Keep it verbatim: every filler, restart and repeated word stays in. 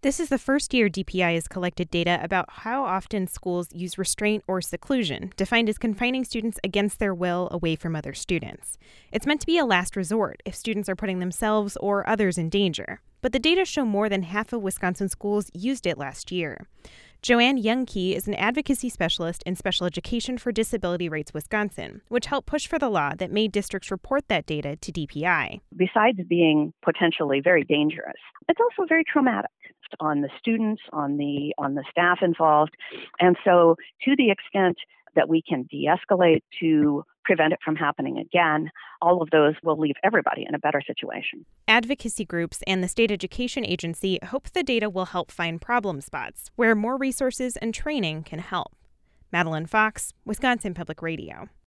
This is the first year D P I has collected data about how often schools use restraint or seclusion, defined as confining students against their will away from other students. It's meant to be a last resort if students are putting themselves or others in danger. But the data show more than half of Wisconsin schools used it last year. Joanne Youngkey is an advocacy specialist in Special Education for Disability Rights Wisconsin, which helped push for the law that made districts report that data to D P I. Besides being potentially very dangerous, it's also very traumatic on the students, on the on the staff involved. And so to the extent that we can de-escalate to prevent it from happening again, all of those will leave everybody in a better situation. Advocacy groups and the state education agency hope the data will help find problem spots where more resources and training can help. Madeline Fox, Wisconsin Public Radio.